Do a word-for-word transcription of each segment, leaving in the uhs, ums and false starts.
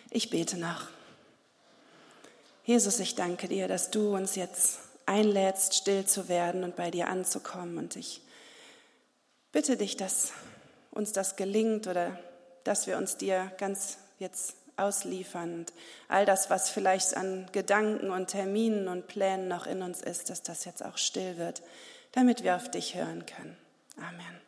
Ich bete noch. Jesus, ich danke dir, dass du uns jetzt einlädst, still zu werden und bei dir anzukommen. Und ich bitte dich, dass uns das gelingt oder dass wir uns dir ganz jetzt ausliefern. Und all das, was vielleicht an Gedanken und Terminen und Plänen noch in uns ist, dass das jetzt auch still wird, damit wir auf dich hören können. Amen.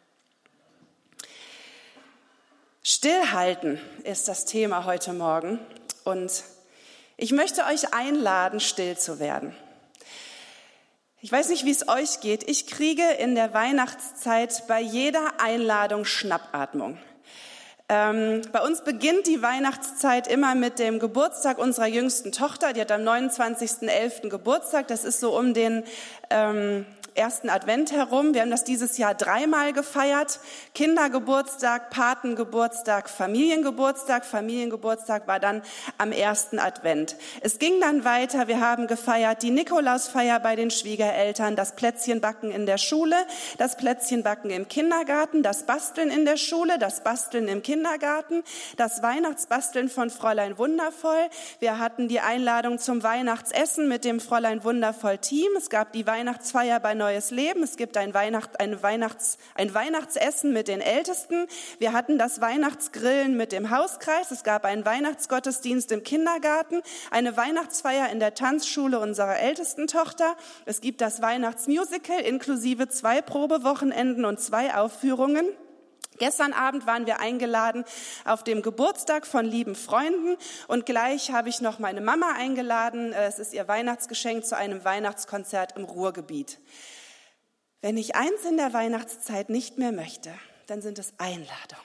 Stillhalten ist das Thema heute Morgen und ich möchte euch einladen, still zu werden. Ich weiß nicht, wie es euch geht. Ich kriege in der Weihnachtszeit bei jeder Einladung Schnappatmung. Ähm, bei uns beginnt die Weihnachtszeit immer mit dem Geburtstag unserer jüngsten Tochter. Die hat am neunundzwanzigsten elften Geburtstag. Das ist so um den ähm, ersten Advent herum. Wir haben das dieses Jahr dreimal gefeiert. Kindergeburtstag, Patengeburtstag, Familiengeburtstag. Familiengeburtstag war dann am ersten Advent. Es ging dann weiter. Wir haben gefeiert die Nikolausfeier bei den Schwiegereltern, das Plätzchenbacken in der Schule, das Plätzchenbacken im Kindergarten, das Basteln in der Schule, das Basteln im Kindergarten, das Weihnachtsbasteln von Fräulein Wundervoll. Wir hatten die Einladung zum Weihnachtsessen mit dem Fräulein Wundervoll Team. Es gab die Weihnachtsfeier bei Neues Leben. Es gibt ein, Weihnacht, ein, Weihnachts, ein Weihnachtsessen mit den Ältesten. Wir hatten das Weihnachtsgrillen mit dem Hauskreis. Es gab einen Weihnachtsgottesdienst im Kindergarten, eine Weihnachtsfeier in der Tanzschule unserer ältesten Tochter. Es gibt das Weihnachtsmusical inklusive zwei Probewochenenden und zwei Aufführungen. Gestern Abend waren wir eingeladen auf dem Geburtstag von lieben Freunden und gleich habe ich noch meine Mama eingeladen. Es ist ihr Weihnachtsgeschenk zu einem Weihnachtskonzert im Ruhrgebiet. Wenn ich eins in der Weihnachtszeit nicht mehr möchte, dann sind es Einladungen.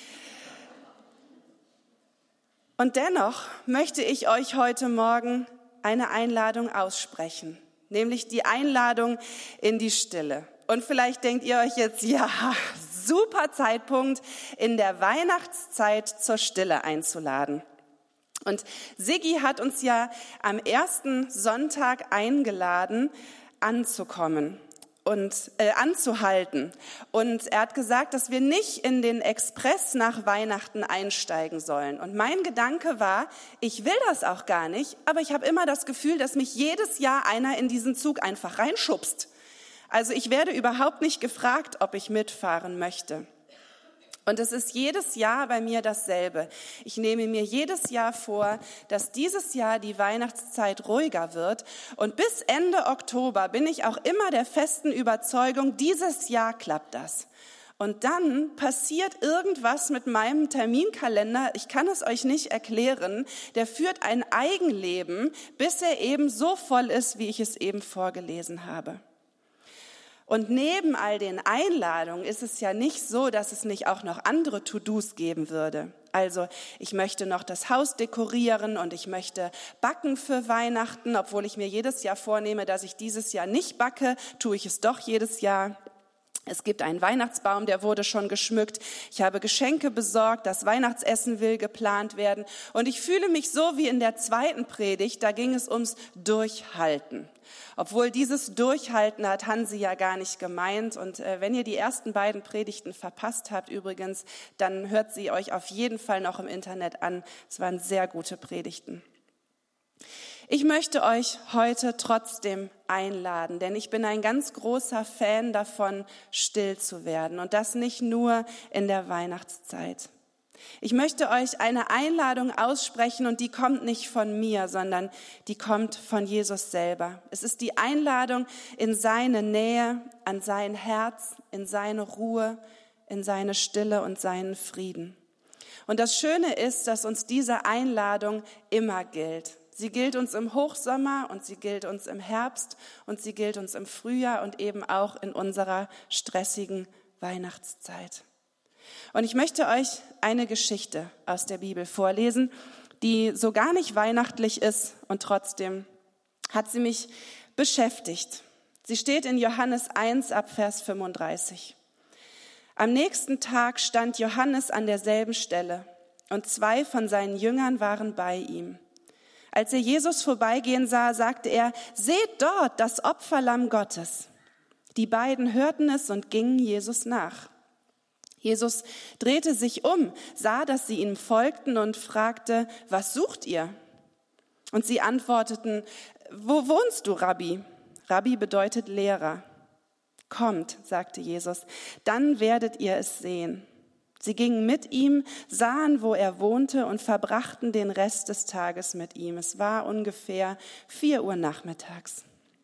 Und dennoch möchte ich euch heute Morgen eine Einladung aussprechen, nämlich die Einladung in die Stille. Und vielleicht denkt ihr euch jetzt, ja, super Zeitpunkt, in der Weihnachtszeit zur Stille einzuladen. Und Siggi hat uns ja am ersten Sonntag eingeladen, anzukommen und äh, anzuhalten. Und er hat gesagt, dass wir nicht in den Express nach Weihnachten einsteigen sollen. Und mein Gedanke war, ich will das auch gar nicht, aber ich habe immer das Gefühl, dass mich jedes Jahr einer in diesen Zug einfach reinschubst. Also ich werde überhaupt nicht gefragt, ob ich mitfahren möchte. Und es ist jedes Jahr bei mir dasselbe. Ich nehme mir jedes Jahr vor, dass dieses Jahr die Weihnachtszeit ruhiger wird. Und bis Ende Oktober bin ich auch immer der festen Überzeugung, dieses Jahr klappt das. Und dann passiert irgendwas mit meinem Terminkalender, ich kann es euch nicht erklären, der führt ein Eigenleben, bis er eben so voll ist, wie ich es eben vorgelesen habe. Und neben all den Einladungen ist es ja nicht so, dass es nicht auch noch andere To-Dos geben würde. Also ich möchte noch das Haus dekorieren und ich möchte backen für Weihnachten, obwohl ich mir jedes Jahr vornehme, dass ich dieses Jahr nicht backe, tue ich es doch jedes Jahr. Es gibt einen Weihnachtsbaum, der wurde schon geschmückt. Ich habe Geschenke besorgt, das Weihnachtsessen will geplant werden. Und ich fühle mich so wie in der zweiten Predigt, da ging es ums Durchhalten. Obwohl dieses Durchhalten hat Hansi ja gar nicht gemeint. Und äh, wenn ihr die ersten beiden Predigten verpasst habt übrigens, dann hört sie euch auf jeden Fall noch im Internet an. Es waren sehr gute Predigten. Ich möchte euch heute trotzdem einladen, denn ich bin ein ganz großer Fan davon, still zu werden und das nicht nur in der Weihnachtszeit. Ich möchte euch eine Einladung aussprechen und die kommt nicht von mir, sondern die kommt von Jesus selber. Es ist die Einladung in seine Nähe, an sein Herz, in seine Ruhe, in seine Stille und seinen Frieden. Und das Schöne ist, dass uns diese Einladung immer gilt. Sie gilt uns im Hochsommer und sie gilt uns im Herbst und sie gilt uns im Frühjahr und eben auch in unserer stressigen Weihnachtszeit. Und ich möchte euch eine Geschichte aus der Bibel vorlesen, die so gar nicht weihnachtlich ist und trotzdem hat sie mich beschäftigt. Sie steht in Johannes eins ab Vers fünfunddreißig. Am nächsten Tag stand Johannes an derselben Stelle und zwei von seinen Jüngern waren bei ihm. Als er Jesus vorbeigehen sah, sagte er, seht dort das Opferlamm Gottes. Die beiden hörten es und gingen Jesus nach. Jesus drehte sich um, sah, dass sie ihm folgten und fragte, was sucht ihr? Und sie antworteten, wo wohnst du, Rabbi? Rabbi bedeutet Lehrer. Kommt, sagte Jesus, dann werdet ihr es sehen. Sie gingen mit ihm, sahen, wo er wohnte und verbrachten den Rest des Tages mit ihm. Es war ungefähr vier Uhr nachmittags.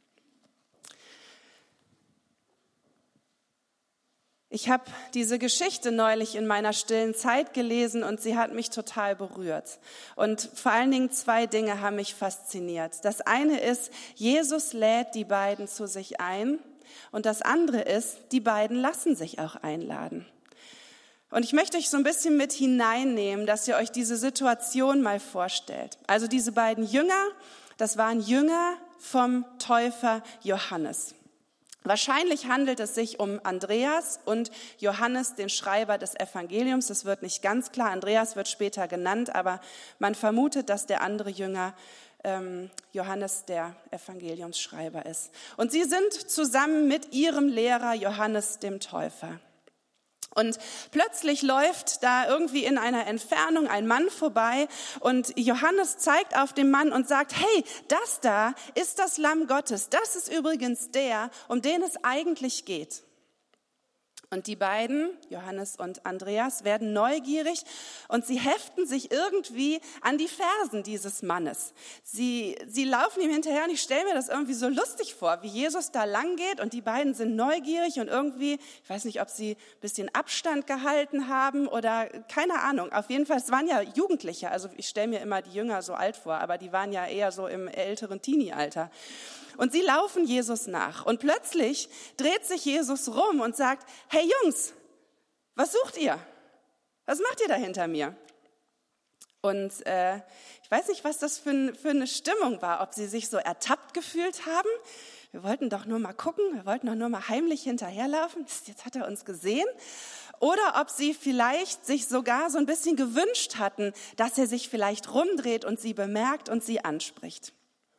Ich habe diese Geschichte neulich in meiner stillen Zeit gelesen und sie hat mich total berührt. Und vor allen Dingen zwei Dinge haben mich fasziniert. Das eine ist, Jesus lädt die beiden zu sich ein und das andere ist, die beiden lassen sich auch einladen. Und ich möchte euch so ein bisschen mit hineinnehmen, dass ihr euch diese Situation mal vorstellt. Also diese beiden Jünger, das waren Jünger vom Täufer Johannes. Wahrscheinlich handelt es sich um Andreas und Johannes, den Schreiber des Evangeliums. Das wird nicht ganz klar. Andreas wird später genannt, aber man vermutet, dass der andere Jünger ähm, Johannes der Evangeliumsschreiber ist. Und sie sind zusammen mit ihrem Lehrer Johannes dem Täufer. Und plötzlich läuft da irgendwie in einer Entfernung ein Mann vorbei und Johannes zeigt auf den Mann und sagt, hey, das da ist das Lamm Gottes. Das ist übrigens der, um den es eigentlich geht. Und die beiden, Johannes und Andreas, werden neugierig und sie heften sich irgendwie an die Fersen dieses Mannes. Sie, sie laufen ihm hinterher und ich stelle mir das irgendwie so lustig vor, wie Jesus da lang geht und die beiden sind neugierig und irgendwie, ich weiß nicht, ob sie ein bisschen Abstand gehalten haben oder keine Ahnung. Auf jeden Fall, es waren ja Jugendliche, also ich stelle mir immer die Jünger so alt vor, aber die waren ja eher so im älteren Teenie-Alter. Und sie laufen Jesus nach und plötzlich dreht sich Jesus rum und sagt, hey Jungs, was sucht ihr? Was macht ihr da hinter mir? Und äh, ich weiß nicht, was das für, für eine Stimmung war, ob sie sich so ertappt gefühlt haben. Wir wollten doch nur mal gucken, wir wollten doch nur mal heimlich hinterherlaufen, jetzt hat er uns gesehen. Oder ob sie vielleicht sich sogar so ein bisschen gewünscht hatten, dass er sich vielleicht rumdreht und sie bemerkt und sie anspricht.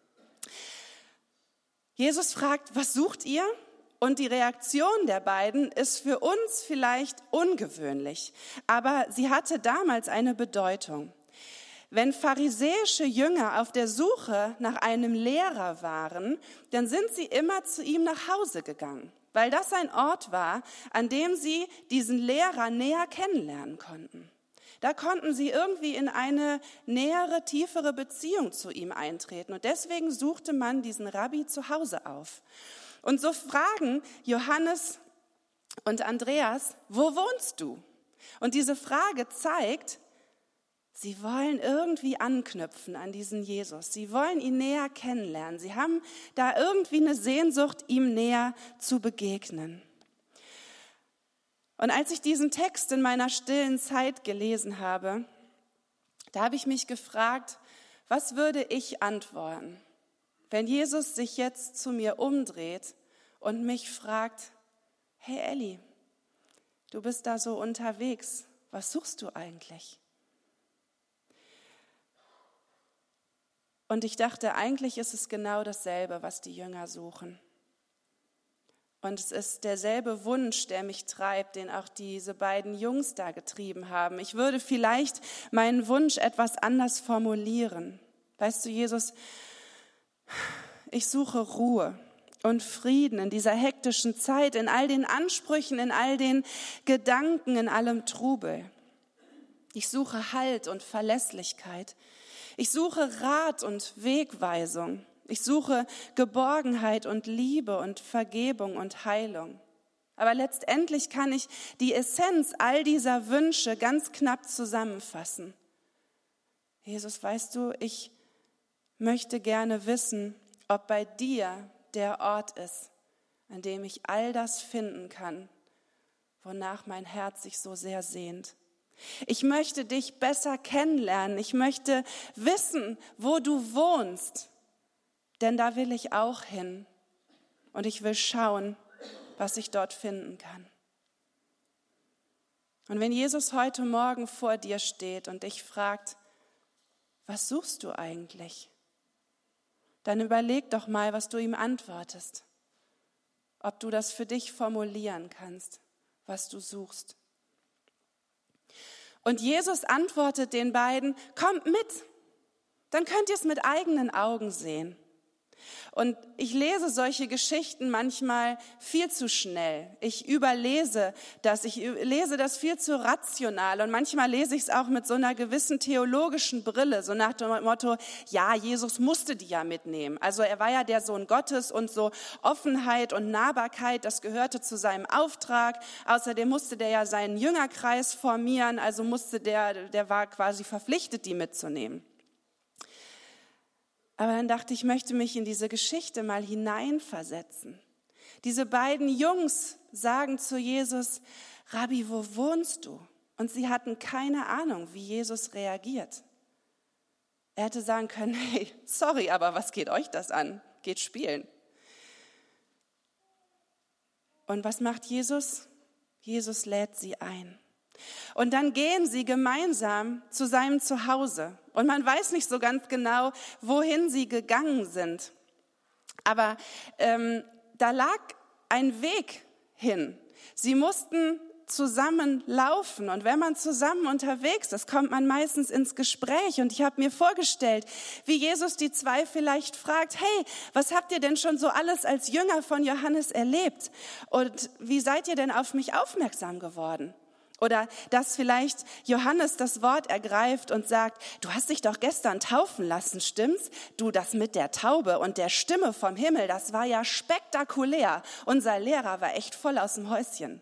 Jesus fragt, was sucht ihr? Und die Reaktion der beiden ist für uns vielleicht ungewöhnlich, aber sie hatte damals eine Bedeutung. Wenn pharisäische Jünger auf der Suche nach einem Lehrer waren, dann sind sie immer zu ihm nach Hause gegangen, weil das ein Ort war, an dem sie diesen Lehrer näher kennenlernen konnten. Da konnten sie irgendwie in eine nähere, tiefere Beziehung zu ihm eintreten. Und deswegen suchte man diesen Rabbi zu Hause auf. Und so fragen Johannes und Andreas, wo wohnst du? Und diese Frage zeigt, sie wollen irgendwie anknüpfen an diesen Jesus. Sie wollen ihn näher kennenlernen. Sie haben da irgendwie eine Sehnsucht, ihm näher zu begegnen. Und als ich diesen Text in meiner stillen Zeit gelesen habe, da habe ich mich gefragt, was würde ich antworten, wenn Jesus sich jetzt zu mir umdreht und mich fragt, hey Elli, du bist da so unterwegs, was suchst du eigentlich? Und ich dachte, eigentlich ist es genau dasselbe, was die Jünger suchen. Und es ist derselbe Wunsch, der mich treibt, den auch diese beiden Jungs da getrieben haben. Ich würde vielleicht meinen Wunsch etwas anders formulieren. Weißt du, Jesus, ich suche Ruhe und Frieden in dieser hektischen Zeit, in all den Ansprüchen, in all den Gedanken, in allem Trubel. Ich suche Halt und Verlässlichkeit. Ich suche Rat und Wegweisung. Ich suche Geborgenheit und Liebe und Vergebung und Heilung. Aber letztendlich kann ich die Essenz all dieser Wünsche ganz knapp zusammenfassen. Jesus, weißt du, ich möchte gerne wissen, ob bei dir der Ort ist, an dem ich all das finden kann, wonach mein Herz sich so sehr sehnt. Ich möchte dich besser kennenlernen. Ich möchte wissen, wo du wohnst. Denn da will ich auch hin und ich will schauen, was ich dort finden kann. Und wenn Jesus heute Morgen vor dir steht und dich fragt, was suchst du eigentlich? Dann überleg doch mal, was du ihm antwortest. Ob du das für dich formulieren kannst, was du suchst. Und Jesus antwortet den beiden, kommt mit, dann könnt ihr es mit eigenen Augen sehen. Und ich lese solche Geschichten manchmal viel zu schnell. Ich überlese das, ich lese das viel zu rational und manchmal lese ich es auch mit so einer gewissen theologischen Brille, so nach dem Motto, ja, Jesus musste die ja mitnehmen. Also er war ja der Sohn Gottes und so Offenheit und Nahbarkeit, das gehörte zu seinem Auftrag. Außerdem musste der ja seinen Jüngerkreis formieren, also musste der, der war quasi verpflichtet, die mitzunehmen. Aber dann dachte ich, ich möchte mich in diese Geschichte mal hineinversetzen. Diese beiden Jungs sagen zu Jesus, Rabbi, wo wohnst du? Und sie hatten keine Ahnung, wie Jesus reagiert. Er hätte sagen können, hey, sorry, aber was geht euch das an? Geht spielen. Und was macht Jesus? Jesus lädt sie ein. Und dann gehen sie gemeinsam zu seinem Zuhause. Und man weiß nicht so ganz genau, wohin sie gegangen sind. Aber ähm, da lag ein Weg hin. Sie mussten zusammen laufen. Und wenn man zusammen unterwegs ist, kommt man meistens ins Gespräch. Und ich habe mir vorgestellt, wie Jesus die zwei vielleicht fragt, hey, was habt ihr denn schon so alles als Jünger von Johannes erlebt? Und wie seid ihr denn auf mich aufmerksam geworden? Oder dass vielleicht Johannes das Wort ergreift und sagt, du hast dich doch gestern taufen lassen, stimmt's? Du, das mit der Taube und der Stimme vom Himmel, das war ja spektakulär. Unser Lehrer war echt voll aus dem Häuschen.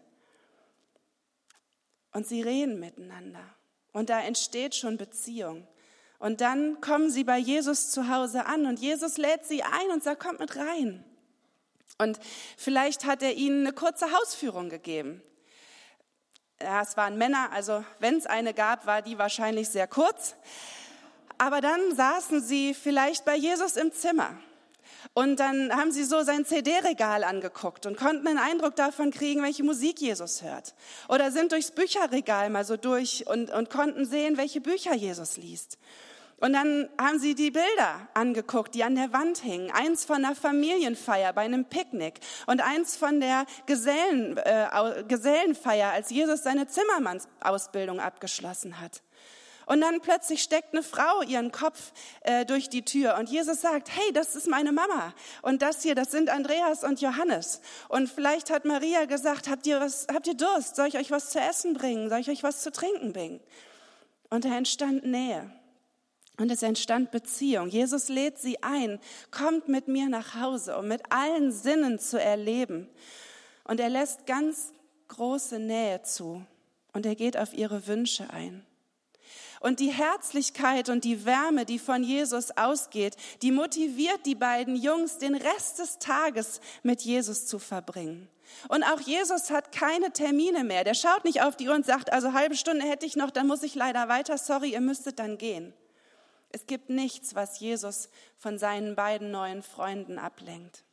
Und sie reden miteinander und da entsteht schon Beziehung. Und dann kommen sie bei Jesus zu Hause an und Jesus lädt sie ein und sagt, kommt mit rein. Und vielleicht hat er ihnen eine kurze Hausführung gegeben. Ja, es waren Männer, also wenn es eine gab, war die wahrscheinlich sehr kurz. Aber dann saßen sie vielleicht bei Jesus im Zimmer und dann haben sie so sein C D-Regal angeguckt und konnten einen Eindruck davon kriegen, welche Musik Jesus hört. Oder sind durchs Bücherregal mal so durch und, und konnten sehen, welche Bücher Jesus liest. Und dann haben sie die Bilder angeguckt, die an der Wand hingen. Eins von einer Familienfeier bei einem Picknick und eins von der Gesellen, äh, Gesellenfeier, als Jesus seine Zimmermannsausbildung abgeschlossen hat. Und dann plötzlich steckt eine Frau ihren Kopf äh, durch die Tür und Jesus sagt, hey, das ist meine Mama und das hier, das sind Andreas und Johannes. Und vielleicht hat Maria gesagt, habt ihr was, habt ihr Durst? Soll ich euch was zu essen bringen? Soll ich euch was zu trinken bringen? Und da entstand Nähe. Und es entstand Beziehung. Jesus lädt sie ein, kommt mit mir nach Hause, um mit allen Sinnen zu erleben. Und er lässt ganz große Nähe zu und er geht auf ihre Wünsche ein. Und die Herzlichkeit und die Wärme, die von Jesus ausgeht, die motiviert die beiden Jungs, den Rest des Tages mit Jesus zu verbringen. Und auch Jesus hat keine Termine mehr. Der schaut nicht auf die Uhr und sagt, also halbe Stunde hätte ich noch, dann muss ich leider weiter, sorry, ihr müsstet dann gehen. Es gibt nichts, was Jesus von seinen beiden neuen Freunden ablenkt.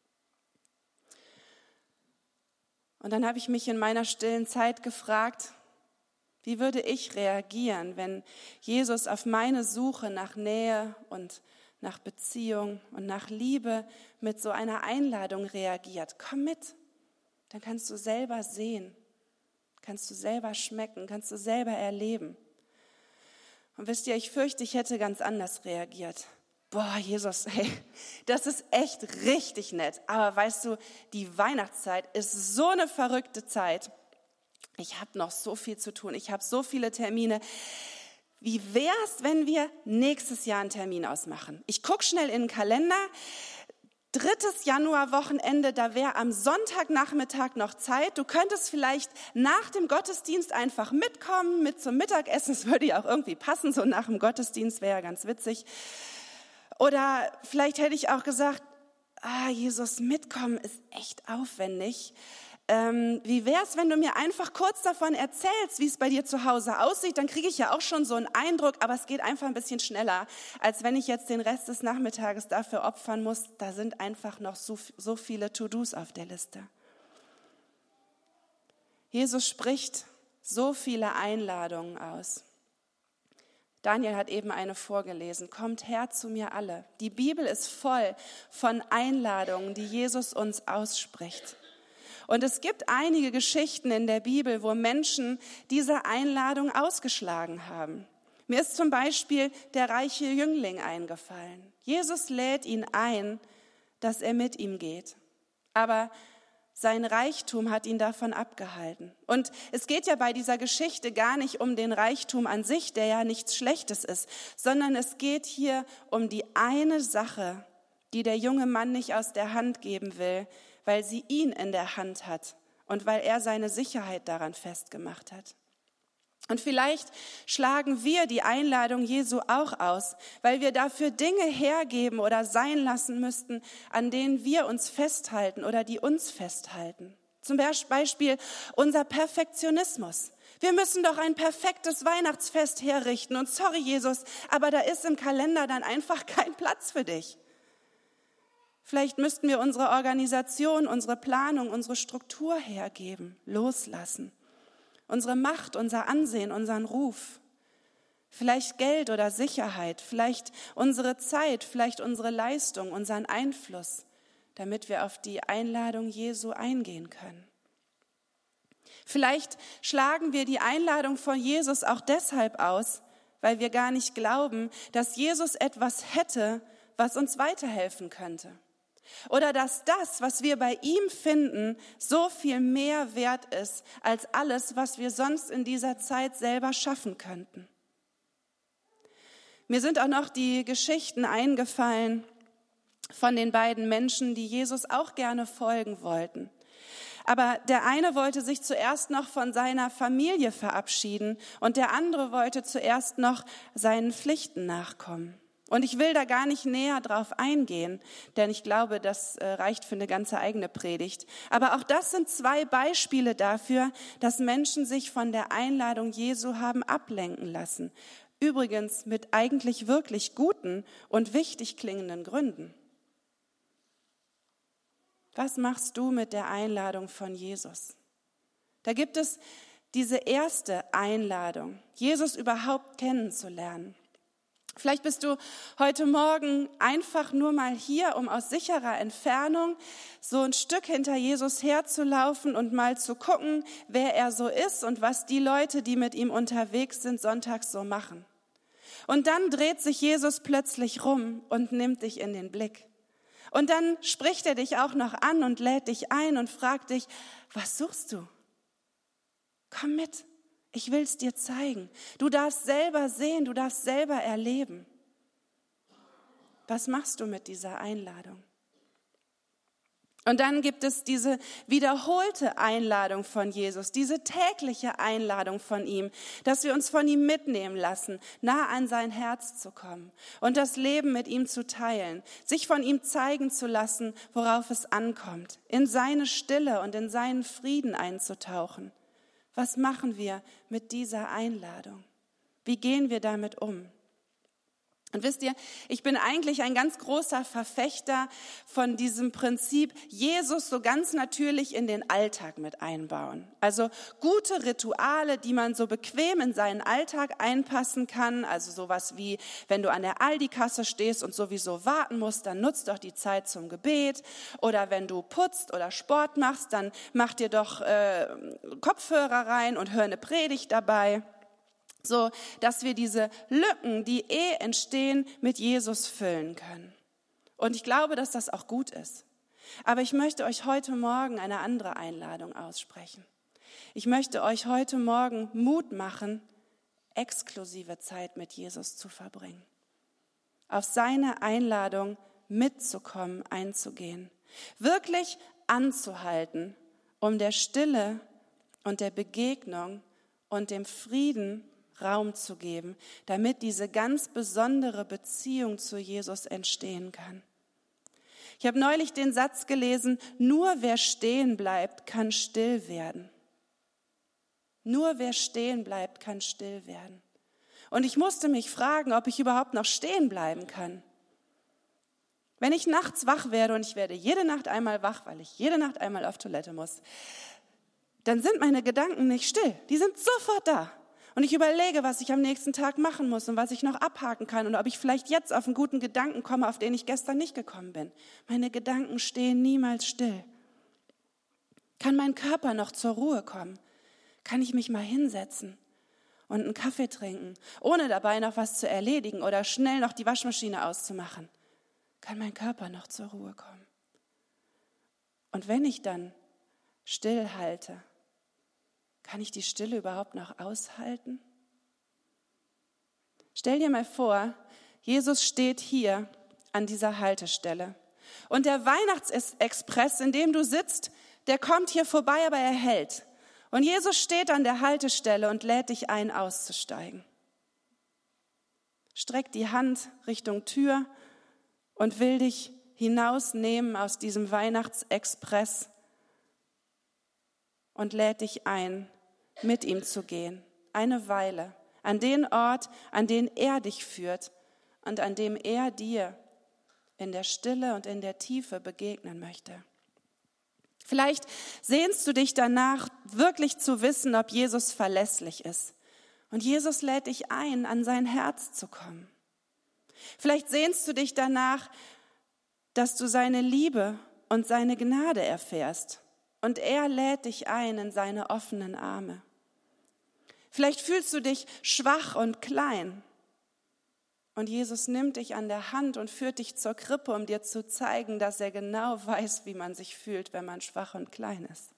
Und dann habe ich mich in meiner stillen Zeit gefragt, wie würde ich reagieren, wenn Jesus auf meine Suche nach Nähe und nach Beziehung und nach Liebe mit so einer Einladung reagiert? Komm mit, dann kannst du selber sehen, kannst du selber schmecken, kannst du selber erleben. Und wisst ihr, ich fürchte, ich hätte ganz anders reagiert. Boah, Jesus, hey, das ist echt richtig nett. Aber weißt du, die Weihnachtszeit ist so eine verrückte Zeit. Ich habe noch so viel zu tun. Ich habe so viele Termine. Wie wär's, wenn wir nächstes Jahr einen Termin ausmachen? Ich gucke schnell in den Kalender. Drittes Januarwochenende, da wäre am Sonntagnachmittag noch Zeit. Du könntest vielleicht nach dem Gottesdienst einfach mitkommen, mit zum Mittagessen. Das würde ja auch irgendwie passen, so nach dem Gottesdienst wäre ja ganz witzig. Oder vielleicht hätte ich auch gesagt, ah, Jesus, mitkommen ist echt aufwendig. Ähm, wie wär's, wenn du mir einfach kurz davon erzählst, wie es bei dir zu Hause aussieht? Dann kriege ich ja auch schon so einen Eindruck, aber es geht einfach ein bisschen schneller, als wenn ich jetzt den Rest des Nachmittages dafür opfern muss. Da sind einfach noch so, so viele To-Dos auf der Liste. Jesus spricht so viele Einladungen aus. Daniel hat eben eine vorgelesen. Kommt her zu mir alle. Die Bibel ist voll von Einladungen, die Jesus uns ausspricht. Und es gibt einige Geschichten in der Bibel, wo Menschen diese Einladung ausgeschlagen haben. Mir ist zum Beispiel der reiche Jüngling eingefallen. Jesus lädt ihn ein, dass er mit ihm geht. Aber sein Reichtum hat ihn davon abgehalten. Und es geht ja bei dieser Geschichte gar nicht um den Reichtum an sich, der ja nichts Schlechtes ist, sondern es geht hier um die eine Sache, die der junge Mann nicht aus der Hand geben will, weil sie ihn in der Hand hat und weil er seine Sicherheit daran festgemacht hat. Und vielleicht schlagen wir die Einladung Jesu auch aus, weil wir dafür Dinge hergeben oder sein lassen müssten, an denen wir uns festhalten oder die uns festhalten. Zum Beispiel unser Perfektionismus. Wir müssen doch ein perfektes Weihnachtsfest herrichten und sorry Jesus, aber da ist im Kalender dann einfach kein Platz für dich. Vielleicht müssten wir unsere Organisation, unsere Planung, unsere Struktur hergeben, loslassen. Unsere Macht, unser Ansehen, unseren Ruf, vielleicht Geld oder Sicherheit, vielleicht unsere Zeit, vielleicht unsere Leistung, unseren Einfluss, damit wir auf die Einladung Jesu eingehen können. Vielleicht schlagen wir die Einladung von Jesus auch deshalb aus, weil wir gar nicht glauben, dass Jesus etwas hätte, was uns weiterhelfen könnte. Oder dass das, was wir bei ihm finden, so viel mehr wert ist als alles, was wir sonst in dieser Zeit selber schaffen könnten. Mir sind auch noch die Geschichten eingefallen von den beiden Menschen, die Jesus auch gerne folgen wollten. Aber der eine wollte sich zuerst noch von seiner Familie verabschieden und der andere wollte zuerst noch seinen Pflichten nachkommen. Und ich will da gar nicht näher drauf eingehen, denn ich glaube, das reicht für eine ganze eigene Predigt. Aber auch das sind zwei Beispiele dafür, dass Menschen sich von der Einladung Jesu haben ablenken lassen. Übrigens mit eigentlich wirklich guten und wichtig klingenden Gründen. Was machst du mit der Einladung von Jesus? Da gibt es diese erste Einladung, Jesus überhaupt kennenzulernen. Vielleicht bist du heute Morgen einfach nur mal hier, um aus sicherer Entfernung so ein Stück hinter Jesus herzulaufen und mal zu gucken, wer er so ist und was die Leute, die mit ihm unterwegs sind, sonntags so machen. Und dann dreht sich Jesus plötzlich rum und nimmt dich in den Blick. Und dann spricht er dich auch noch an und lädt dich ein und fragt dich, was suchst du? Komm mit. Ich will es dir zeigen. Du darfst selber sehen, du darfst selber erleben. Was machst du mit dieser Einladung? Und dann gibt es diese wiederholte Einladung von Jesus, diese tägliche Einladung von ihm, dass wir uns von ihm mitnehmen lassen, nah an sein Herz zu kommen und das Leben mit ihm zu teilen, sich von ihm zeigen zu lassen, worauf es ankommt, in seine Stille und in seinen Frieden einzutauchen. Was machen wir mit dieser Einladung? Wie gehen wir damit um? Und wisst ihr, ich bin eigentlich ein ganz großer Verfechter von diesem Prinzip, Jesus so ganz natürlich in den Alltag mit einbauen. Also gute Rituale, die man so bequem in seinen Alltag einpassen kann. Also sowas wie, wenn du an der Aldi-Kasse stehst und sowieso warten musst, dann nutzt doch die Zeit zum Gebet. Oder wenn du putzt oder Sport machst, dann mach dir doch äh, Kopfhörer rein und hör eine Predigt dabei. So, dass wir diese Lücken, die eh entstehen, mit Jesus füllen können. Und ich glaube, dass das auch gut ist. Aber ich möchte euch heute Morgen eine andere Einladung aussprechen. Ich möchte euch heute Morgen Mut machen, exklusive Zeit mit Jesus zu verbringen. Auf seine Einladung mitzukommen, einzugehen. Wirklich anzuhalten, um der Stille und der Begegnung und dem Frieden Raum zu geben, damit diese ganz besondere Beziehung zu Jesus entstehen kann. Ich habe neulich den Satz gelesen, nur wer stehen bleibt, kann still werden. Nur wer stehen bleibt, kann still werden. Und ich musste mich fragen, ob ich überhaupt noch stehen bleiben kann. Wenn ich nachts wach werde, und ich werde jede Nacht einmal wach, weil ich jede Nacht einmal auf Toilette muss, dann sind meine Gedanken nicht still. Die sind sofort da. Und ich überlege, was ich am nächsten Tag machen muss und was ich noch abhaken kann und ob ich vielleicht jetzt auf einen guten Gedanken komme, auf den ich gestern nicht gekommen bin. Meine Gedanken stehen niemals still. Kann mein Körper noch zur Ruhe kommen? Kann ich mich mal hinsetzen und einen Kaffee trinken, ohne dabei noch was zu erledigen oder schnell noch die Waschmaschine auszumachen? Kann mein Körper noch zur Ruhe kommen? Und wenn ich dann stillhalte, kann ich die Stille überhaupt noch aushalten? Stell dir mal vor, Jesus steht hier an dieser Haltestelle und der Weihnachtsexpress, in dem du sitzt, der kommt hier vorbei, aber er hält. Und Jesus steht an der Haltestelle und lädt dich ein, auszusteigen. Streckt die Hand Richtung Tür und will dich hinausnehmen aus diesem Weihnachtsexpress und lädt dich ein, mit ihm zu gehen, eine Weile, an den Ort, an den er dich führt und an dem er dir in der Stille und in der Tiefe begegnen möchte. Vielleicht sehnst du dich danach, wirklich zu wissen, ob Jesus verlässlich ist. Und Jesus lädt dich ein, an sein Herz zu kommen. Vielleicht sehnst du dich danach, dass du seine Liebe und seine Gnade erfährst. Und er lädt dich ein in seine offenen Arme. Vielleicht fühlst du dich schwach und klein. Und Jesus nimmt dich an der Hand und führt dich zur Krippe, um dir zu zeigen, dass er genau weiß, wie man sich fühlt, wenn man schwach und klein ist.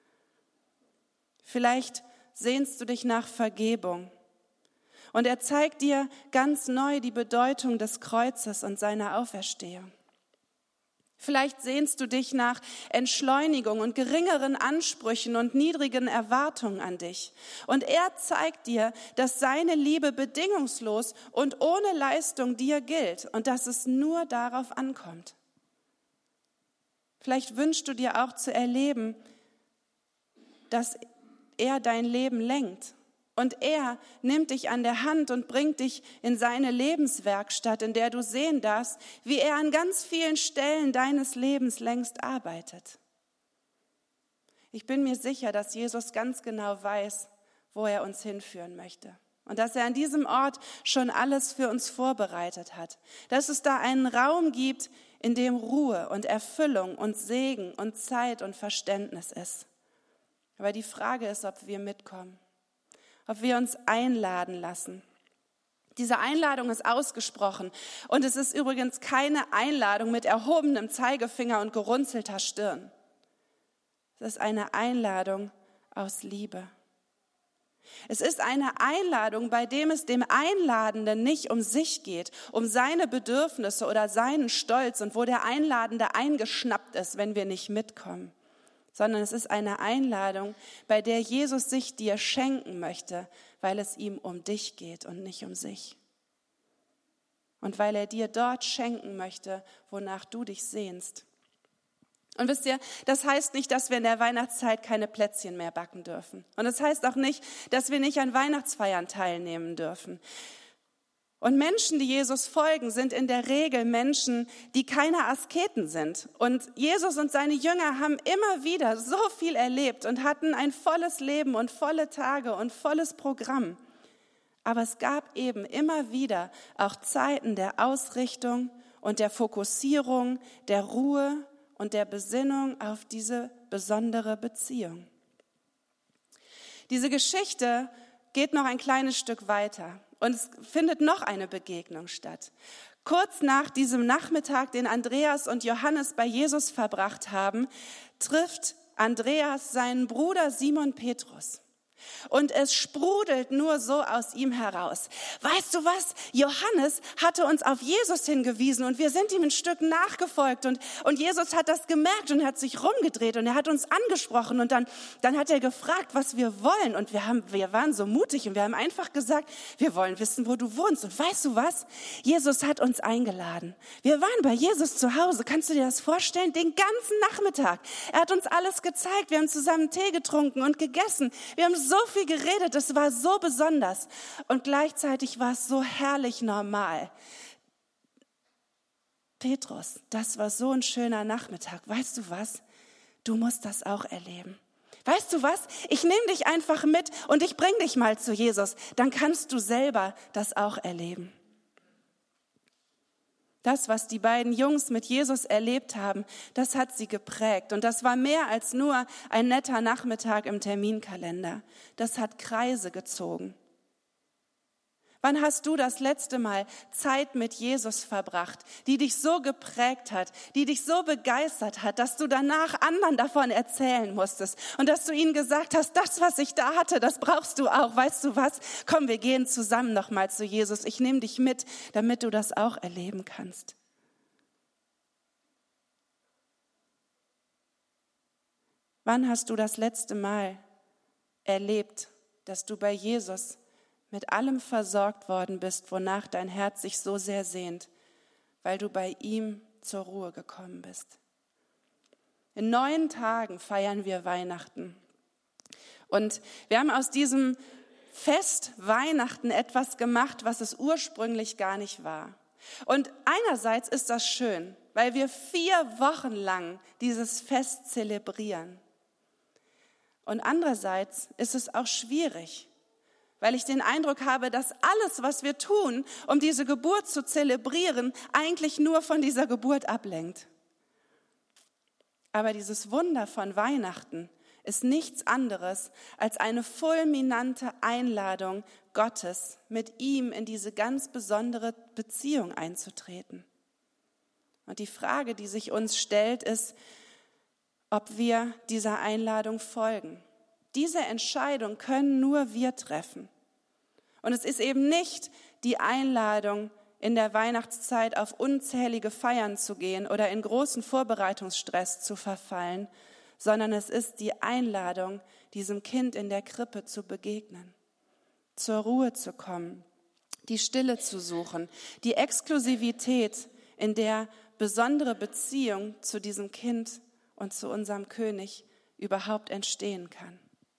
Vielleicht sehnst du dich nach Vergebung. Und er zeigt dir ganz neu die Bedeutung des Kreuzes und seiner Auferstehung. Vielleicht sehnst du dich nach Entschleunigung und geringeren Ansprüchen und niedrigen Erwartungen an dich. Und er zeigt dir, dass seine Liebe bedingungslos und ohne Leistung dir gilt und dass es nur darauf ankommt. Vielleicht wünschst du dir auch zu erleben, dass er dein Leben lenkt. Und er nimmt dich an der Hand und bringt dich in seine Lebenswerkstatt, in der du sehen darfst, wie er an ganz vielen Stellen deines Lebens längst arbeitet. Ich bin mir sicher, dass Jesus ganz genau weiß, wo er uns hinführen möchte. Und dass er an diesem Ort schon alles für uns vorbereitet hat. Dass es da einen Raum gibt, in dem Ruhe und Erfüllung und Segen und Zeit und Verständnis ist. Aber die Frage ist, ob wir mitkommen. Ob wir uns einladen lassen. Diese Einladung ist ausgesprochen und es ist übrigens keine Einladung mit erhobenem Zeigefinger und gerunzelter Stirn. Es ist eine Einladung aus Liebe. Es ist eine Einladung, bei dem es dem Einladenden nicht um sich geht, um seine Bedürfnisse oder seinen Stolz und wo der Einladende eingeschnappt ist, wenn wir nicht mitkommen. Sondern es ist eine Einladung, bei der Jesus sich dir schenken möchte, weil es ihm um dich geht und nicht um sich. Und weil er dir dort schenken möchte, wonach du dich sehnst. Und wisst ihr, das heißt nicht, dass wir in der Weihnachtszeit keine Plätzchen mehr backen dürfen. Und das heißt auch nicht, dass wir nicht an Weihnachtsfeiern teilnehmen dürfen. Und Menschen, die Jesus folgen, sind in der Regel Menschen, die keine Asketen sind. Und Jesus und seine Jünger haben immer wieder so viel erlebt und hatten ein volles Leben und volle Tage und volles Programm. Aber es gab eben immer wieder auch Zeiten der Ausrichtung und der Fokussierung, der Ruhe und der Besinnung auf diese besondere Beziehung. Diese Geschichte geht noch ein kleines Stück weiter. Und es findet noch eine Begegnung statt. Kurz nach diesem Nachmittag, den Andreas und Johannes bei Jesus verbracht haben, trifft Andreas seinen Bruder Simon Petrus. Und es sprudelt nur so aus ihm heraus. Weißt du was? Johannes hatte uns auf Jesus hingewiesen und wir sind ihm ein Stück nachgefolgt. Und, und Jesus hat das gemerkt und hat sich rumgedreht und er hat uns angesprochen. Und dann, dann hat er gefragt, was wir wollen. Und wir, haben, wir waren so mutig und wir haben einfach gesagt, wir wollen wissen, wo du wohnst. Und weißt du was? Jesus hat uns eingeladen. Wir waren bei Jesus zu Hause. Kannst du dir das vorstellen? Den ganzen Nachmittag. Er hat uns alles gezeigt. Wir haben zusammen Tee getrunken und gegessen. Wir haben so viel geredet, es war so besonders und gleichzeitig war es so herrlich normal. Petrus, das war so ein schöner Nachmittag. Weißt du was? Du musst das auch erleben. Weißt du was? Ich nehme dich einfach mit und ich bringe dich mal zu Jesus. Dann kannst du selber das auch erleben. Das, was die beiden Jungs mit Jesus erlebt haben, das hat sie geprägt. Und das war mehr als nur ein netter Nachmittag im Terminkalender. Das hat Kreise gezogen. Wann hast du das letzte Mal Zeit mit Jesus verbracht, die dich so geprägt hat, die dich so begeistert hat, dass du danach anderen davon erzählen musstest und dass du ihnen gesagt hast, das, was ich da hatte, das brauchst du auch. Weißt du was? Komm, wir gehen zusammen nochmal zu Jesus. Ich nehme dich mit, damit du das auch erleben kannst. Wann hast du das letzte Mal erlebt, dass du bei Jesus mit allem versorgt worden bist, wonach dein Herz sich so sehr sehnt, weil du bei ihm zur Ruhe gekommen bist? In neun Tagen feiern wir Weihnachten. Und wir haben aus diesem Fest Weihnachten etwas gemacht, was es ursprünglich gar nicht war. Und einerseits ist das schön, weil wir vier Wochen lang dieses Fest zelebrieren. Und andererseits ist es auch schwierig, weil ich den Eindruck habe, dass alles, was wir tun, um diese Geburt zu zelebrieren, eigentlich nur von dieser Geburt ablenkt. Aber dieses Wunder von Weihnachten ist nichts anderes als eine fulminante Einladung Gottes, mit ihm in diese ganz besondere Beziehung einzutreten. Und die Frage, die sich uns stellt, ist, ob wir dieser Einladung folgen. Diese Entscheidung können nur wir treffen. Und es ist eben nicht die Einladung, in der Weihnachtszeit auf unzählige Feiern zu gehen oder in großen Vorbereitungsstress zu verfallen, sondern es ist die Einladung, diesem Kind in der Krippe zu begegnen, zur Ruhe zu kommen, die Stille zu suchen, die Exklusivität, in der besondere Beziehung zu diesem Kind und zu unserem König überhaupt entstehen kann.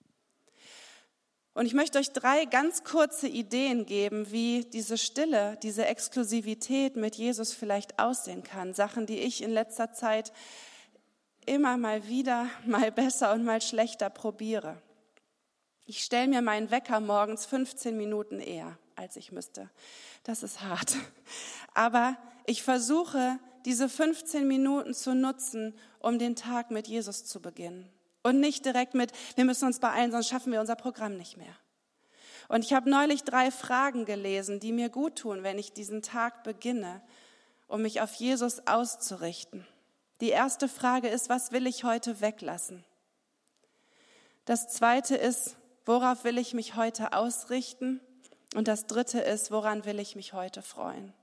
Und ich möchte euch drei ganz kurze Ideen geben, wie diese Stille, diese Exklusivität mit Jesus vielleicht aussehen kann. Sachen, die ich in letzter Zeit immer mal wieder, mal besser und mal schlechter probiere. Ich stelle mir meinen Wecker morgens fünfzehn Minuten eher, als ich müsste. Das ist hart. Aber ich versuche, diese fünfzehn Minuten zu nutzen, um den Tag mit Jesus zu beginnen. Und nicht direkt mit, wir müssen uns beeilen, sonst schaffen wir unser Programm nicht mehr. Und ich habe neulich drei Fragen gelesen, die mir gut tun, wenn ich diesen Tag beginne, um mich auf Jesus auszurichten. Die erste Frage ist, was will ich heute weglassen? Das zweite ist, worauf will ich mich heute ausrichten? Und das dritte ist, woran will ich mich heute freuen?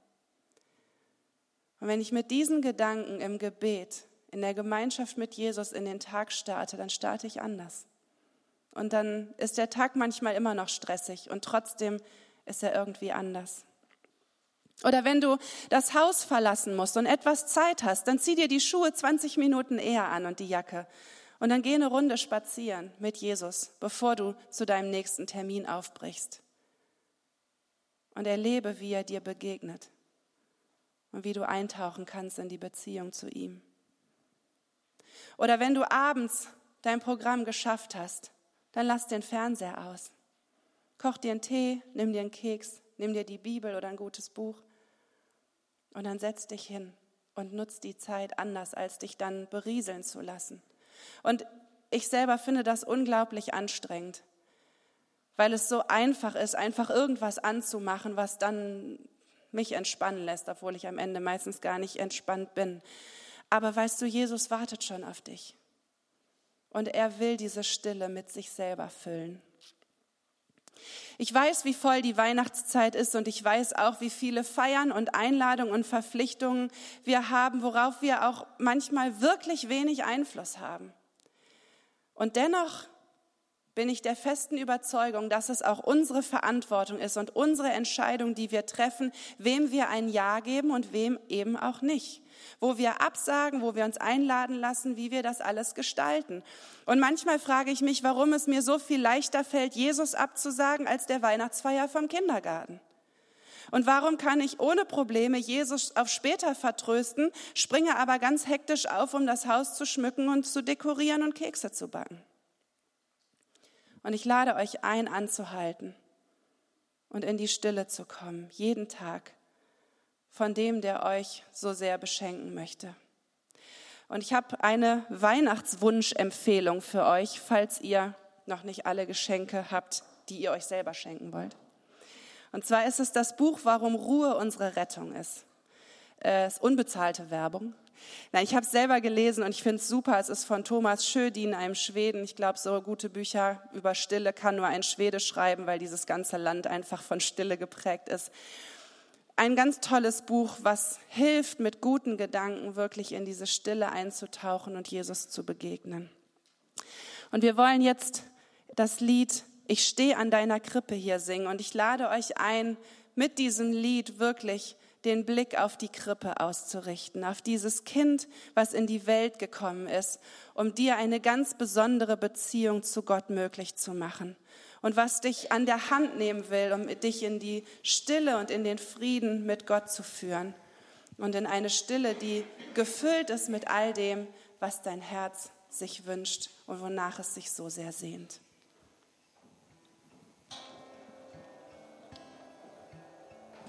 Und wenn ich mit diesen Gedanken im Gebet, in der Gemeinschaft mit Jesus in den Tag starte, dann starte ich anders. Und dann ist der Tag manchmal immer noch stressig und trotzdem ist er irgendwie anders. Oder wenn du das Haus verlassen musst und etwas Zeit hast, dann zieh dir die Schuhe zwanzig Minuten eher an und die Jacke. Und dann geh eine Runde spazieren mit Jesus, bevor du zu deinem nächsten Termin aufbrichst. Und erlebe, wie er dir begegnet und wie du eintauchen kannst in die Beziehung zu ihm. Oder wenn du abends dein Programm geschafft hast, dann lass den Fernseher aus. Koch dir einen Tee, nimm dir einen Keks, nimm dir die Bibel oder ein gutes Buch und dann setz dich hin und nutz die Zeit anders, als dich dann berieseln zu lassen. Und ich selber finde das unglaublich anstrengend, weil es so einfach ist, einfach irgendwas anzumachen, was dann mich entspannen lässt, obwohl ich am Ende meistens gar nicht entspannt bin. Aber weißt du, Jesus wartet schon auf dich. Und er will diese Stille mit sich selber füllen. Ich weiß, wie voll die Weihnachtszeit ist und ich weiß auch, wie viele Feiern und Einladungen und Verpflichtungen wir haben, worauf wir auch manchmal wirklich wenig Einfluss haben. Und dennoch bin ich der festen Überzeugung, dass es auch unsere Verantwortung ist und unsere Entscheidung, die wir treffen, wem wir ein Ja geben und wem eben auch nicht. Wo wir absagen, wo wir uns einladen lassen, wie wir das alles gestalten. Und manchmal frage ich mich, warum es mir so viel leichter fällt, Jesus abzusagen, als der Weihnachtsfeier vom Kindergarten. Und warum kann ich ohne Probleme Jesus auf später vertrösten, springe aber ganz hektisch auf, um das Haus zu schmücken und zu dekorieren und Kekse zu backen. Und ich lade euch ein, anzuhalten und in die Stille zu kommen, jeden Tag, von dem, der euch so sehr beschenken möchte. Und ich habe eine Weihnachtswunschempfehlung für euch, falls ihr noch nicht alle Geschenke habt, die ihr euch selber schenken wollt. Und zwar ist es das Buch Warum Ruhe unsere Rettung ist. Es ist unbezahlte Werbung. Nein, ich habe es selber gelesen und ich finde es super. Es ist von Thomas Sjödin, einem Schweden. Ich glaube, so gute Bücher über Stille kann nur ein Schwede schreiben, weil dieses ganze Land einfach von Stille geprägt ist. Ein ganz tolles Buch, was hilft, mit guten Gedanken wirklich in diese Stille einzutauchen und Jesus zu begegnen. Und wir wollen jetzt das Lied Ich stehe an deiner Krippe hier singen. Und ich lade euch ein, mit diesem Lied wirklich den Blick auf die Krippe auszurichten, auf dieses Kind, was in die Welt gekommen ist, um dir eine ganz besondere Beziehung zu Gott möglich zu machen. Und was dich an der Hand nehmen will, um dich in die Stille und in den Frieden mit Gott zu führen. Und in eine Stille, die gefüllt ist mit all dem, was dein Herz sich wünscht und wonach es sich so sehr sehnt.